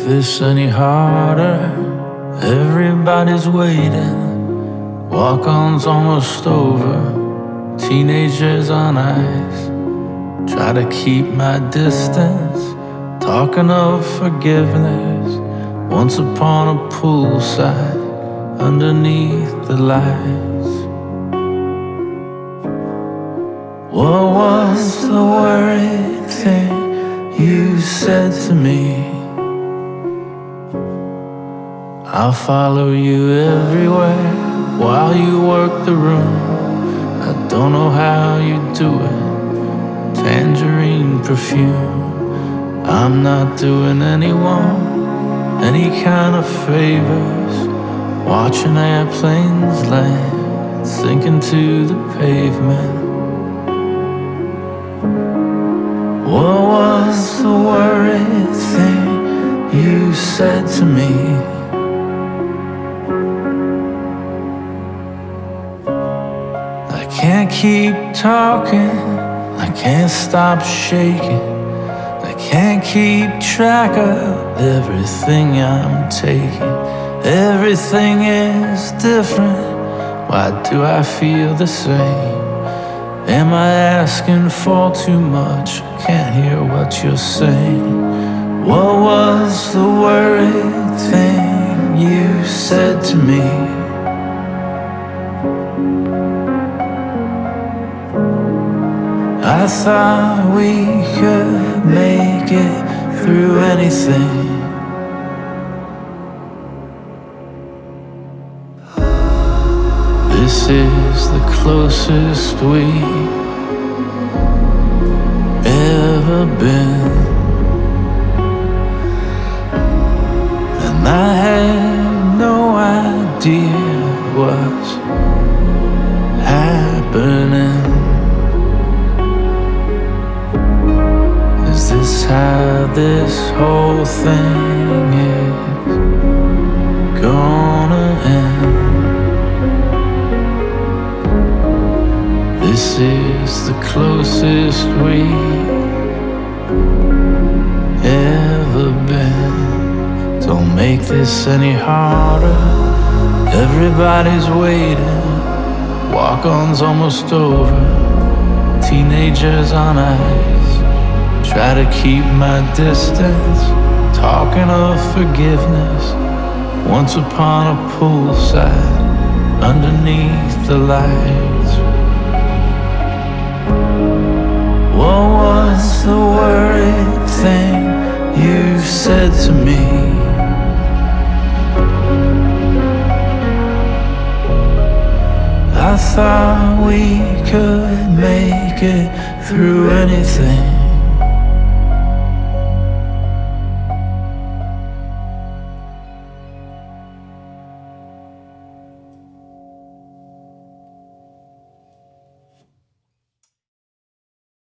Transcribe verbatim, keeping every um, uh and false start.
this any harder. Everybody's waiting. Walk-on's almost over. Teenagers on ice. Try to keep my distance. Talking of forgiveness. Once upon a poolside, underneath the lights. What was the worried thing you said to me? I'll follow you everywhere while you work the room. I don't know how you do it. Tangerine perfume. I'm not doing anyone any kind of favors. Watching airplanes land, sinking to the pavement. What was the worried thing you said to me? I can't keep talking, I can't stop shaking. I can't keep track of everything I'm taking. Everything is different, why do I feel the same? Am I asking for too much? I can't hear what you're saying. What was the worried thing you said to me? I thought we could make it through anything. This is the closest we've ever been, and I had no idea what's happening. Is this how this whole thing is gonna end? This is the closest we've ever been. Don't make this any harder. Everybody's waiting. Walk-on's almost over. Teenagers on ice. Try to keep my distance. Talking of forgiveness. Once upon a poolside, underneath the lights. What was the worried thing you said to me? I thought we could make it through anything.